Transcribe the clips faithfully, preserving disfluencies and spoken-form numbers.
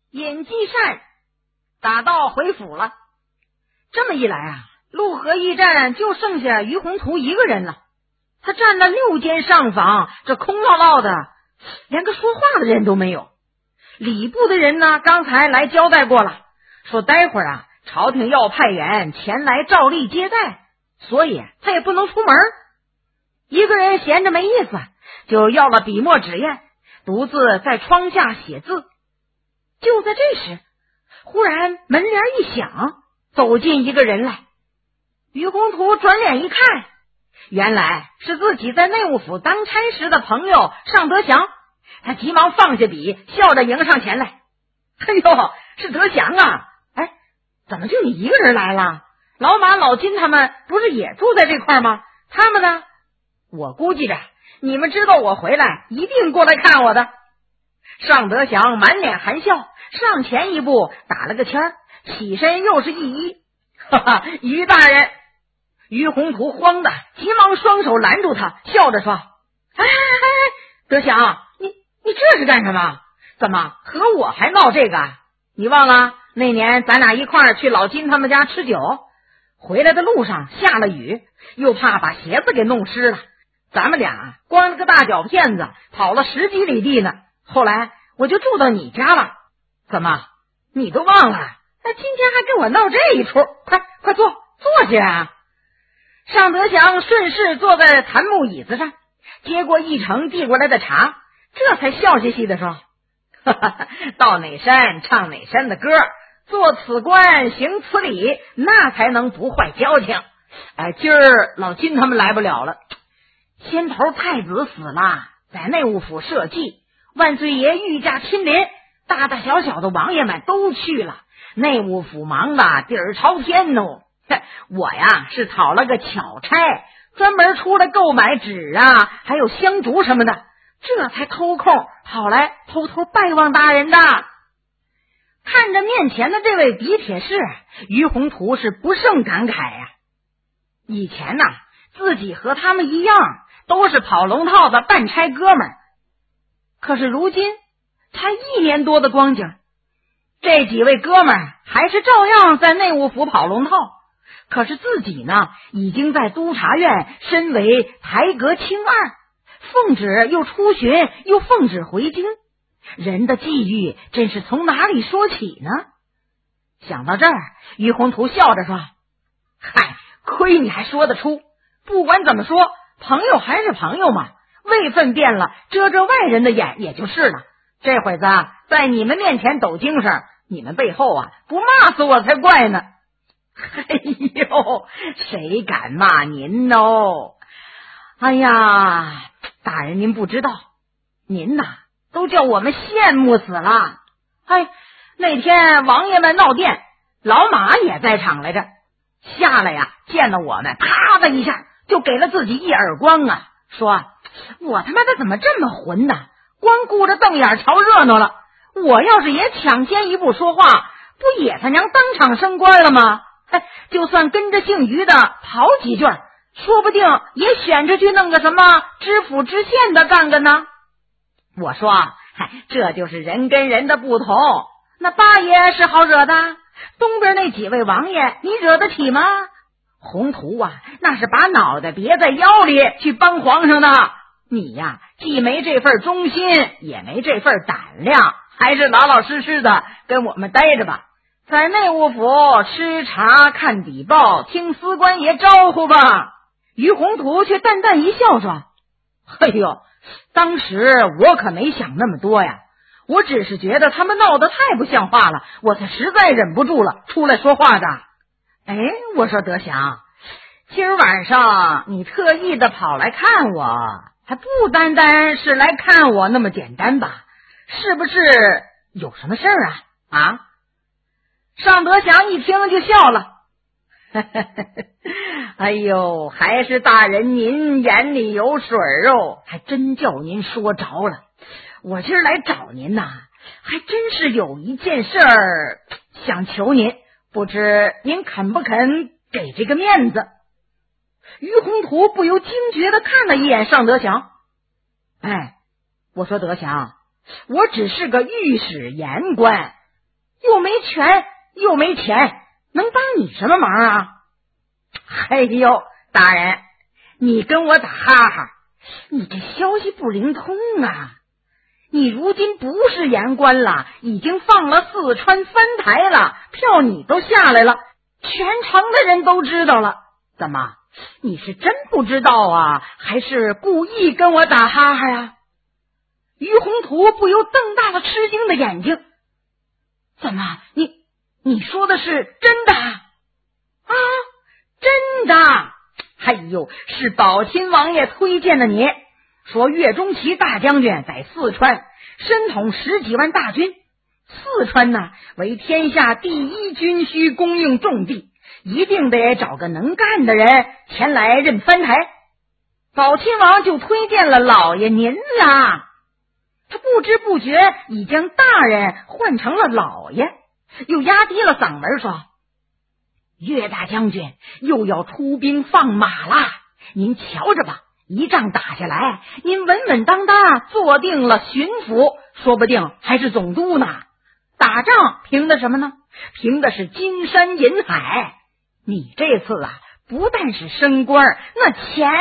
尹继善打道回府了。这么一来啊，陆河驿站就剩下于宏图一个人了。他占了六间上房，这空落落的，连个说话的人都没有。礼部的人呢，刚才来交代过了，说待会儿啊，朝廷要派员前来照例接待，所以他也不能出门。一个人闲着没意思，就要了笔墨纸砚，独自在窗下写字。就在这时，忽然门帘一响，走进一个人来。于宏图转脸一看，原来是自己在内务府当差时的朋友尚德祥。他急忙放下笔，笑着迎上前来。哎呦，是德祥啊！哎，怎么就你一个人来了？老马、老金他们不是也住在这块吗？他们呢？我估计着你们知道我回来，一定过来看我的。尚德祥满脸含笑，上前一步打了个签儿，起身又是一揖。哈哈，于大人！于宏图慌的急忙双手拦住他，笑着说：哎哎哎，德祥，你你这是干什么？怎么和我还闹这个？你忘了那年咱俩一块儿去老金他们家吃酒，回来的路上下了雨，又怕把鞋子给弄湿了，咱们俩光了个大脚片子跑了十几里地呢。后来我就住到你家了，怎么你都忘了？那今天还跟我闹这一出，快快坐坐下啊！尚德祥顺势坐在檀木椅子上，接过一成递过来的茶，这才笑嘻嘻地说：哈哈，到哪山唱哪山的歌，做此官行此礼，那才能不坏交情。哎，今儿老金他们来不了了，先头太子死了，在内务府设祭，万岁爷御驾亲临，大大小小的王爷们都去了，内务府忙的底儿朝天哦。我呀是讨了个巧差，专门出来购买纸啊，还有香烛什么的，这才偷空跑来偷偷拜望大人的。看着面前的这位嫡铁士，于宏图是不胜感慨呀、啊。以前呐、啊，自己和他们一样，都是跑龙套的办差哥们儿，可是如今才一年多的光景，这几位哥们儿还是照样在内务府跑龙套。可是自己呢，已经在督察院身为台阁卿二，奉旨又出巡，又奉旨回京，人的际遇真是从哪里说起呢？想到这儿，于宏图笑着说：嗨，亏你还说得出，不管怎么说，朋友还是朋友嘛，位分变了，遮遮外人的眼也就是了。这会子在你们面前抖精神，你们背后啊不骂死我才怪呢。哎呦，谁敢骂您哦？哎呀，大人您不知道，您呐都叫我们羡慕死了。哎，那天王爷们闹殿，老马也在场来着，下来呀见了我们，啪的一下就给了自己一耳光啊，说我他妈的怎么这么混呢？光顾着瞪眼瞧热闹了，我要是也抢先一步说话，不也他娘当场升官了吗？哎，就算跟着姓于的跑几句，说不定也选着去弄个什么知府知县的干个呢。我说，嗨，这就是人跟人的不同。那八爷是好惹的，东边那几位王爷你惹得起吗？宏图啊，那是把脑袋别在腰里去帮皇上的。你呀，既没这份忠心，也没这份胆量，还是老老实实的跟我们待着吧。在内务府吃茶看底报，听司官爷招呼吧。于宏图却淡淡一笑说：哎呦，当时我可没想那么多呀，我只是觉得他们闹得太不像话了，我才实在忍不住了，出来说话的。哎，我说德祥，今儿晚上你特意的跑来看我，还不单单是来看我那么简单吧？是不是有什么事儿啊？啊？尚德祥一听就笑了，哎呦，还是大人您眼里有水哦，还真叫您说着了。我今儿来找您呐，还真是有一件事儿想求您，不知您肯不肯给这个面子。于宏图不由惊觉地看了一眼尚德祥。哎，我说德祥，我只是个御史言官， 又没权又没钱，能帮你什么忙啊？哎呦，大人，你跟我打哈哈，你这消息不灵通啊！你如今不是言官了，已经放了四川三台了，票你都下来了，全城的人都知道了。怎么，你是真不知道啊，还是故意跟我打哈哈呀？于宏图不由瞪大了吃惊的眼睛。怎么，你你说的是真的啊？真的？哎呦，是宝亲王爷推荐的你，说岳钟琪大将军在四川身统十几万大军，四川呢为天下第一军需供应重地，一定得找个能干的人前来任藩台。宝亲王就推荐了老爷您啦。他不知不觉已将大人换成了老爷，又压低了嗓门说：岳大将军又要出兵放马啦，您瞧着吧，一仗打下来，您稳稳当当坐定了巡抚，说不定还是总督呢。打仗凭的什么呢？凭的是金山银海。你这次啊，不但是升官，那钱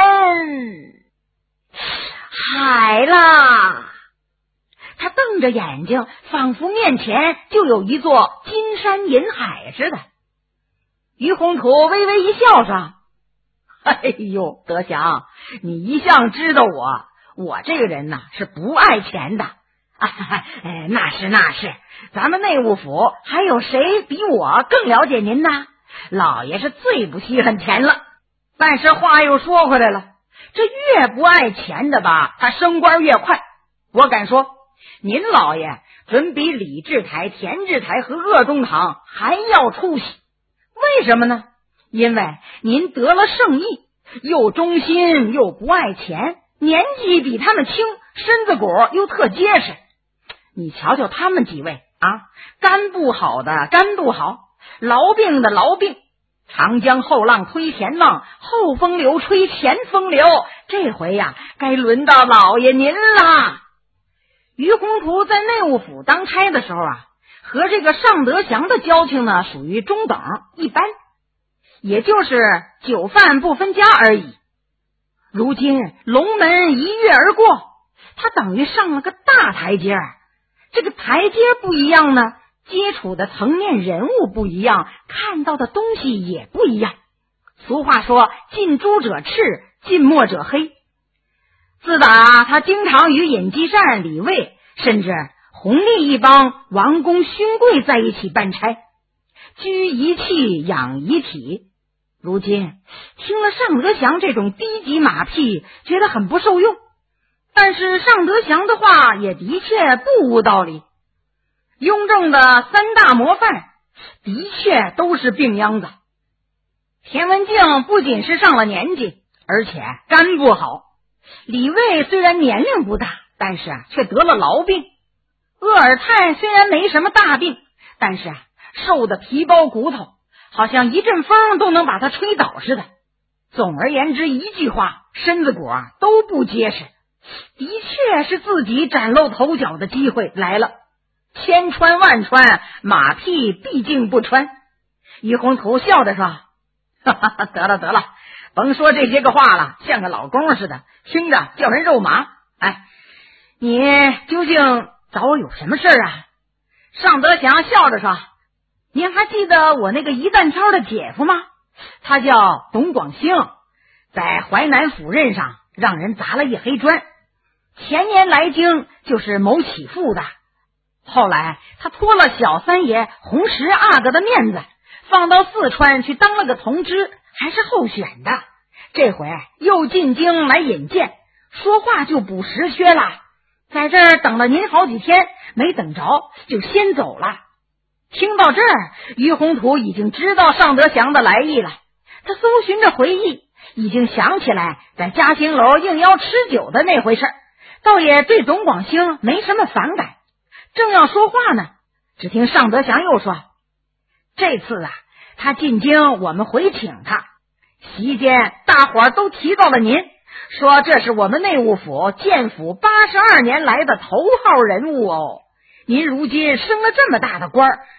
海啦！他瞪着眼睛，仿佛面前就有一座金山银海似的。于宏图微微一笑说：哎呦，德祥，你一向知道我，我这个人呐是不爱钱的。啊，哎，那是那是，咱们内务府还有谁比我更了解您呢？老爷是最不稀罕钱了。但是话又说回来了，这越不爱钱的吧，他升官越快。我敢说，您老爷准比李治台、田治台和鄂中堂还要出息。为什么呢？因为您得了圣意，又忠心又不爱钱，年纪比他们轻，身子骨又特结实。你瞧瞧他们几位啊，肝不好的肝不好，痨病的痨病，长江后浪推前浪，后风流吹前风流，这回呀，该轮到老爷您啦。于宏图在内务府当差的时候啊，和这个尚德祥的交情呢，属于中等一般，也就是酒饭不分家而已。如今龙门一跃而过，他等于上了个大台阶。这个台阶不一样呢，接触的层面人物不一样，看到的东西也不一样。俗话说，近朱者赤，近墨者黑。自打他经常与尹继善、李卫甚至弘历一帮王公勋贵在一起办差，居一气养一体。如今听了尚德祥这种低级马屁，觉得很不受用。但是尚德祥的话也的确不无道理。雍正的三大模范的确都是病秧子。田文镜不仅是上了年纪，而且肝不好。李卫虽然年龄不大，但是啊却得了痨病。鄂尔泰虽然没什么大病，但是啊瘦得皮包骨头，好像一阵风都能把他吹倒似的。总而言之一句话，身子骨啊都不结实。的确是自己崭露头角的机会来了。千穿万穿，马屁毕竟不穿。于宏图笑着说：哈哈，得了得了，甭说这些个话了，像个老公似的，听着叫人肉麻。哎，你究竟找我有什么事啊？尚德祥笑着说：您还记得我那个一担挑的姐夫吗？他叫董广兴，在淮南府任上让人砸了一黑砖，前年来京就是谋起复的。后来他托了小三爷洪石阿哥的面子，放到四川去当了个同知，还是候选的。这回又进京来引荐，说话就补实缺了，在这儿等了您好几天，没等着就先走了。听到这儿，于宏图已经知道尚德祥的来意了。他搜寻着回忆，已经想起来在嘉兴楼应邀吃酒的那回事，倒也对董广兴没什么反感。正要说话呢，只听尚德祥又说：这次啊，他进京我们回请他，席间大伙儿都提到了您，说这是我们内务府建府八十二年来的头号人物哦。您如今升了这么大的官，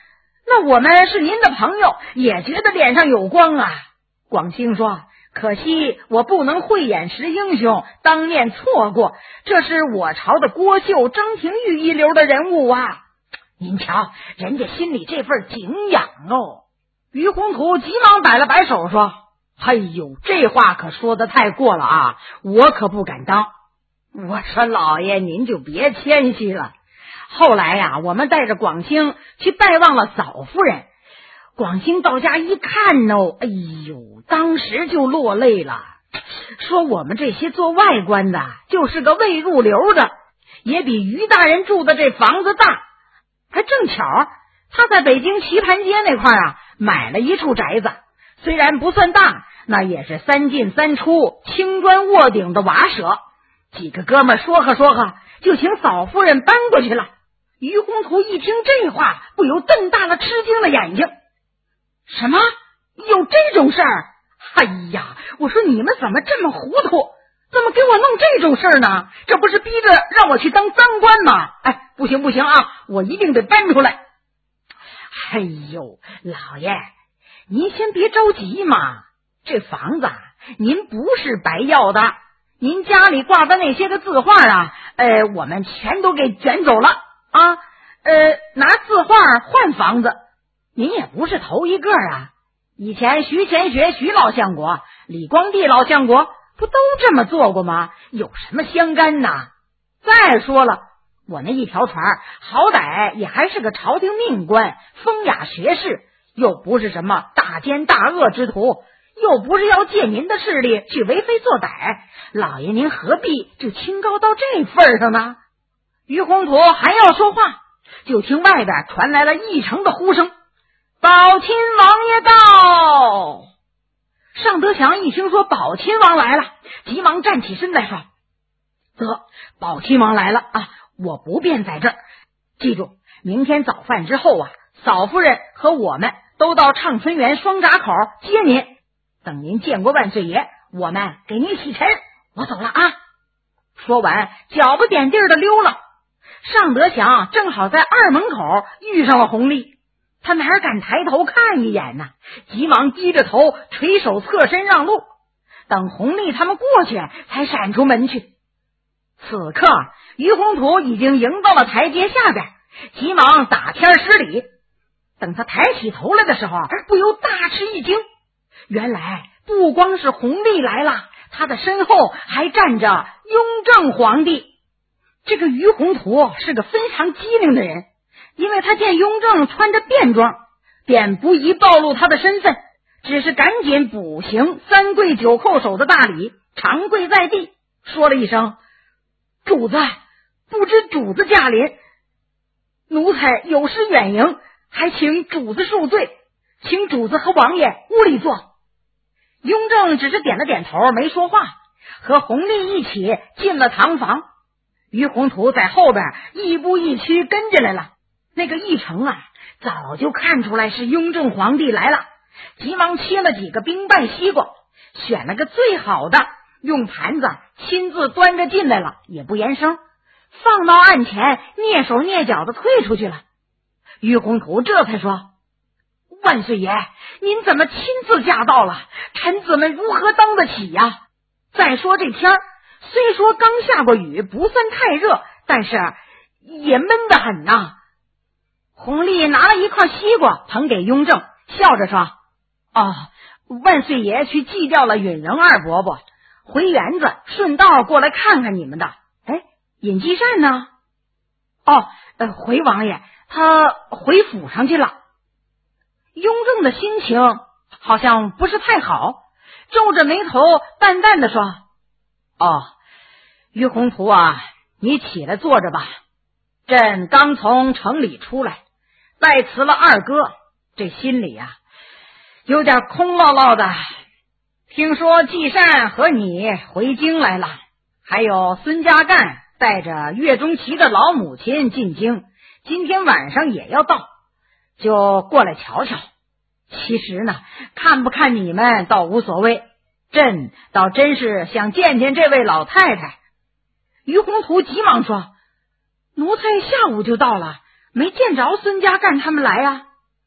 那我们是您的朋友，也觉得脸上有光啊。广兴说，可惜我不能慧眼识英雄，当面错过，这是我朝的郭秀、张廷玉一流的人物啊。您瞧，人家心里这份敬仰哦。于洪图急忙摆了摆手说，哎呦，这话可说得太过了啊，我可不敢当。我说老爷您就别谦虚了。后来呀、啊，我们带着广兴去拜望了嫂夫人。广兴到家一看哦，哎呦，当时就落泪了，说我们这些做外官的就是个未入流的，也比于大人住的这房子大。还正巧他在北京棋盘街那块啊买了一处宅子，虽然不算大，那也是三进三出青砖卧顶的瓦舍。几个哥们说和说和，就请嫂夫人搬过去了。于洪图一听这话，不由瞪大了吃惊的眼睛。什么？有这种事儿？哎呀，我说你们怎么这么糊涂，怎么给我弄这种事儿呢？这不是逼着让我去当赃官吗？哎，不行不行啊，我一定得搬出来。哎呦，老爷您先别着急嘛，这房子您不是白要的，您家里挂的那些个字画啊，呃，我们全都给卷走了啊，呃，拿字画换房子，您也不是头一个啊。以前徐乾学徐老相国、李光地老相国不都这么做过吗？有什么相干呢？再说了，我那一条船好歹也还是个朝廷命官，风雅学士，又不是什么大奸大恶之徒，又不是要借您的势力去为非作歹，老爷您何必就清高到这份上呢？于洪图还要说话，就听外边传来了一城的呼声，宝亲王爷到。尚德祥一听说宝亲王来了，急忙站起身来说，得，宝亲王来了啊，我不便在这儿，记住明天早饭之后啊，嫂夫人和我们都到畅春园双闸口接您，等您见过万岁爷，我们给您洗尘，我走了啊。说完脚不点地儿的溜了。尚德祥正好在二门口遇上了弘历，他哪敢抬头看一眼呢，急忙低着头垂手侧身让路，等弘历他们过去才闪出门去。此刻于洪图已经迎到了台阶下边，急忙打天施礼。等他抬起头来的时候，不由大吃一惊，原来不光是弘历来了，他的身后还站着雍正皇帝。这个于洪图是个非常机灵的人，因为他见雍正穿着便装，便不宜暴露他的身份，只是赶紧补行三跪九叩首的大礼，长跪在地，说了一声，主子，不知主子驾临，奴才有失远迎，还请主子恕罪，请主子和王爷屋里坐。雍正只是点了点头，没说话，和弘历一起进了堂房。于洪图在后边一步一趋跟着来了。那个议程啊，早就看出来是雍正皇帝来了，急忙切了几个冰拌西瓜，选了个最好的，用盘子亲自端着进来了，也不言声，放到案前，蹑手蹑脚的退出去了。于洪图这才说，万岁爷，您怎么亲自驾到了？臣子们如何当得起呀？再说这天虽说刚下过雨，不算太热，但是也闷得很呐。弘历拿了一块西瓜捧给雍正，笑着说，哦，万岁爷去祭掉了允仁二伯伯，回园子顺道过来看看你们的。哎，尹继善呢？哦，呃，回王爷，他回府上去了。雍正的心情好像不是太好，皱着眉头淡淡的说，哦，于洪图啊，你起来坐着吧，朕刚从城里出来，拜辞了二哥，这心里啊有点空落落的。听说季善和你回京来了，还有孙家干带着岳钟琪的老母亲进京，今天晚上也要到，就过来瞧瞧。其实呢，看不看你们倒无所谓，朕倒真是想见见这位老太太。于洪图急忙说，奴才下午就到了，没见着孙家干他们来啊。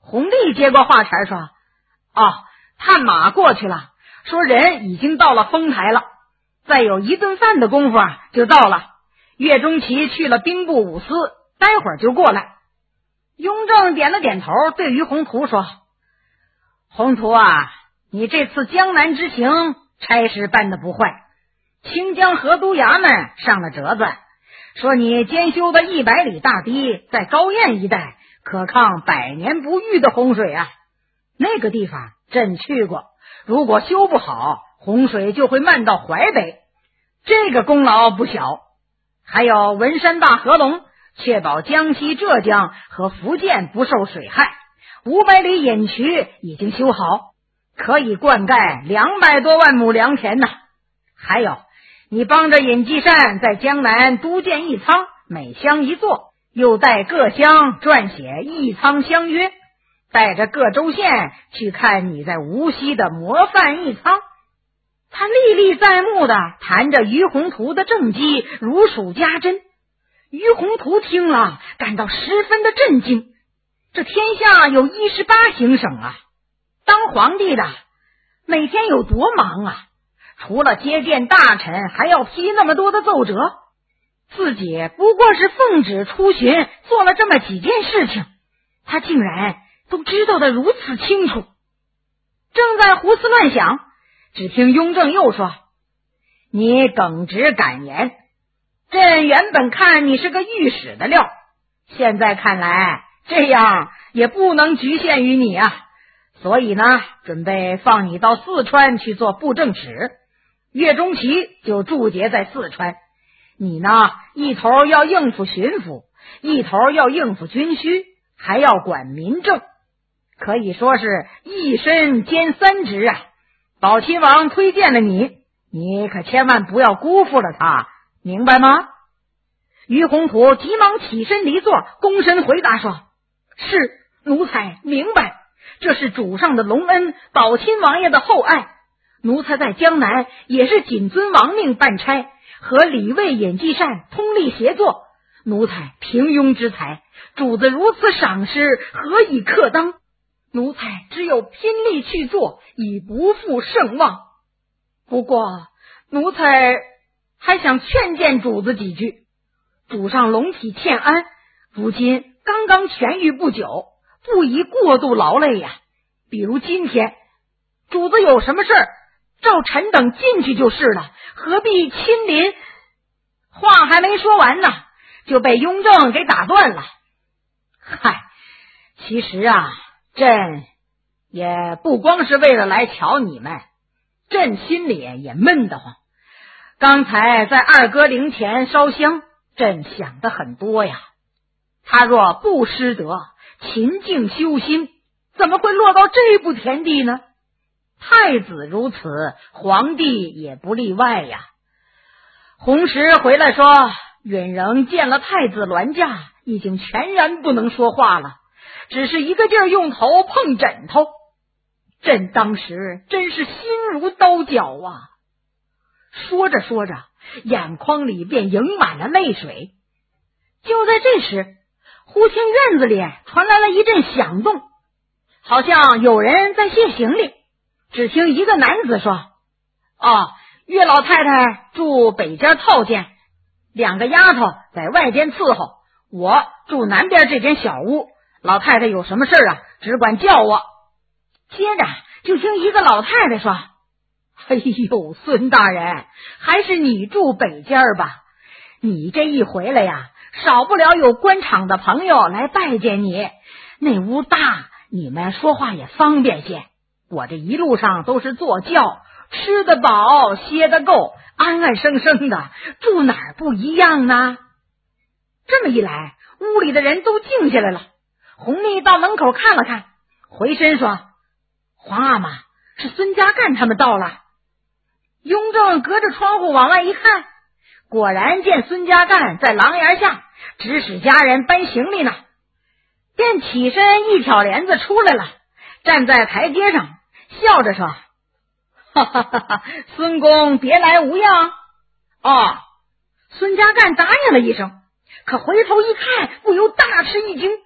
弘历接过话茬说：哦，探马过去了，说人已经到了丰台了，再有一顿饭的功夫啊就到了。岳钟琪去了兵部五司，待会儿就过来。雍正点了点头，对于宏图说：宏图啊，你这次江南之行差事办得不坏，清江河都衙门上了折子，说你监修的一百里大堤在高堰一带可抗百年不遇的洪水啊。那个地方朕去过，如果修不好，洪水就会漫到淮北，这个功劳不小。还有文山大河龙，确保江西、浙江和福建不受水害，五百里引渠已经修好，可以灌溉两百多万亩良田呢。还有，你帮着尹继善在江南督建义仓，每乡一座，又带各乡撰写义仓相约，带着各州县去看你在无锡的模范义仓。他历历在目的谈着于宏图的政绩，如数家珍。于宏图听了，感到十分的震惊。这天下有一十八行省啊，当皇帝的每天有多忙啊，除了接见大臣，还要批那么多的奏折。自己不过是奉旨出巡，做了这么几件事情，他竟然都知道的如此清楚。正在胡思乱想，只听雍正又说：你耿直敢言，朕原本看你是个御史的料，现在看来这样也不能局限于你啊，所以呢，准备放你到四川去做布政使，岳钟琪就驻节在四川，你呢，一头要应付巡抚，一头要应付军需，还要管民政，可以说是一身兼三职啊。宝亲王推荐了你，你可千万不要辜负了他，明白吗？于宏图急忙起身离座，躬身回答说：是，奴才明白，这是主上的隆恩，宝亲王爷的厚爱。奴才在江南也是谨遵王命办差，和李卫、尹继善通力协作。奴才平庸之才，主子如此赏识，何以克当？奴才只有拼力去做，以不负盛望。不过奴才还想劝谏主子几句。主上龙体欠安，如今刚刚痊愈不久，不宜过度劳累呀。比如今天主子有什么事儿，照臣等进去就是了，何必亲临？话还没说完呢，就被雍正给打断了。嗨，其实啊，朕也不光是为了来瞧你们，朕心里也闷得慌。刚才在二哥灵前烧香，朕想的很多呀。他若不失德，勤静修心，怎么会落到这步田地呢？太子如此，皇帝也不例外呀。洪石回来说，允仍见了太子銮驾，已经全然不能说话了，只是一个劲儿用头碰枕头。朕当时真是心如刀绞啊！说着说着，眼眶里便盈满了泪水。就在这时，忽听院子里传来了一阵响动，好像有人在卸行李。只听一个男子说：哦，岳老太太住北间套间，两个丫头在外间伺候，我住南边这间小屋，老太太有什么事啊，只管叫我。接着就听一个老太太说：哎呦，孙大人，还是你住北间吧，你这一回来呀，少不了有官场的朋友来拜见你，那屋大，你们说话也方便些。我这一路上都是坐轿，吃得饱，歇得够，安安生生的，住哪儿不一样呢？这么一来，屋里的人都静下来了。弘历到门口看了看，回身说：皇阿玛，是孙家干他们到了。雍正隔着窗户往外一看，果然见孙家干在廊檐下指使家人搬行李呢，便起身一挑帘子出来了，站在台阶上笑着说：哈哈哈哈，孙公别来无恙？哦，孙家干答应了一声，可回头一看，不由大吃一惊，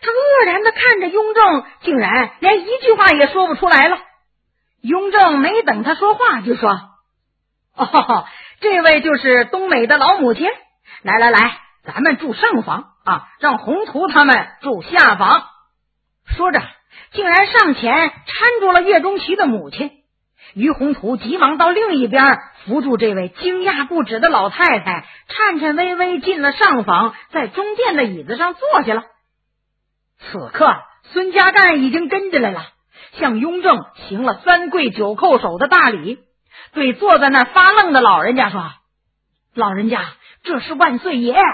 他愕然的看着雍正，竟然连一句话也说不出来了。雍正没等他说话，就说：哦，这位就是冬美的老母亲，来来来，咱们住上房啊，让宏图他们住下房。说着竟然上前搀住了岳钟琪的母亲。于宏图急忙到另一边扶住这位惊讶不止的老太太，颤颤巍巍进了上房，在中间的椅子上坐下了。此刻孙家干已经跟进来了，向雍正行了三跪九叩首的大礼，对坐在那发愣的老人家说：老人家，这是万岁爷。啊，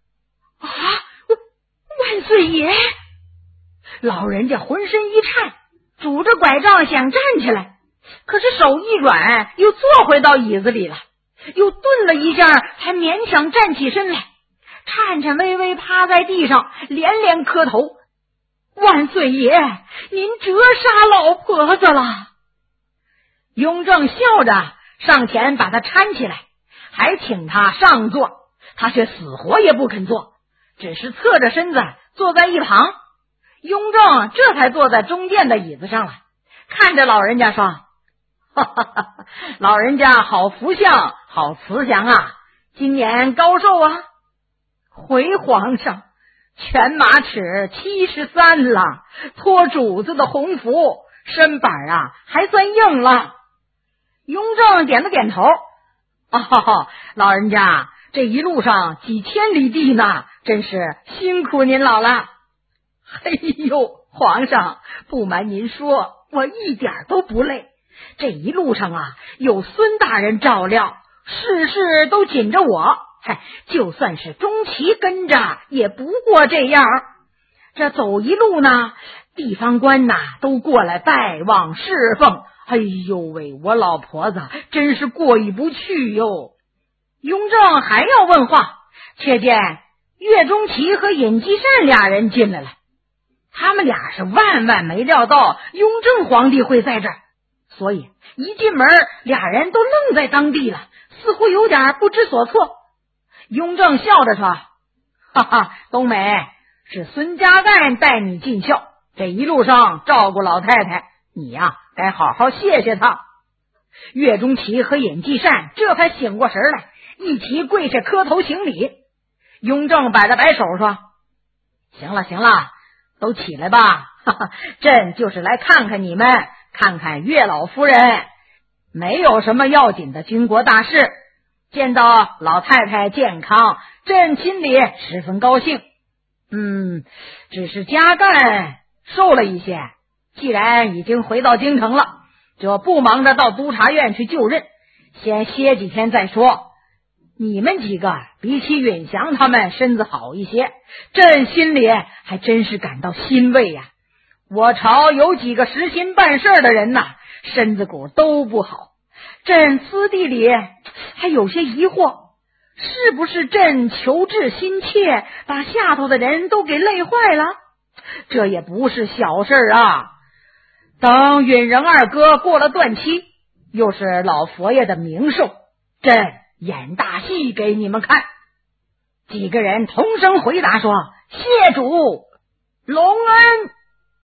万岁爷！老人家浑身一颤，拄着拐杖想站起来，可是手一软，又坐回到椅子里了，又顿了一下，才勉强站起身来，颤颤巍巍趴在地上，连连磕头：万岁爷，您折杀老婆子了。雍正笑着上前把他搀起来，还请他上座，他却死活也不肯坐，只是侧着身子坐在一旁。雍正这才坐在中间的椅子上了，看着老人家说：哈哈哈，老人家好福相，好慈祥啊，今年高寿啊？回皇上，全马齿七十三了，托主子的洪福，身板啊还算硬了。雍正点了点头：哦，老人家这一路上几千里地呢，真是辛苦您老了。哎呦，皇上，不瞒您说，我一点都不累。这一路上啊，有孙大人照料，事事都紧着我。嗨，就算是钟琪跟着，也不过这样。这走一路呢，地方官呐都过来拜望侍奉。哎呦喂，我老婆子真是过意不去哟。雍正还要问话，却见岳钟琪和尹继善俩人进来了。他们俩是万万没料到雍正皇帝会在这儿，所以一进门俩人都愣在当地了，似乎有点不知所措。雍正笑着说：哈哈，冬美，是孙家干带你尽孝，这一路上照顾老太太，你呀、啊、该好好谢谢他。岳钟琪和尹继善这才醒过神来，一齐跪下磕头行礼。雍正摆了摆手说：行了行了，都起来吧，哈哈，朕就是来看看你们，看看岳老夫人，没有什么要紧的军国大事，见到老太太健康，朕心里十分高兴。嗯，只是家干瘦了一些，既然已经回到京城了，就不忙着到督察院去就任，先歇几天再说。你们几个比起允祥他们身子好一些，朕心里还真是感到欣慰呀、啊。我朝有几个实心办事的人呐，身子骨都不好，朕私地里还有些疑惑，是不是朕求治心切，把下头的人都给累坏了？这也不是小事啊。等允仁二哥过了断期，又是老佛爷的名寿，朕演大戏给你们看。几个人同声回答说：谢主隆恩。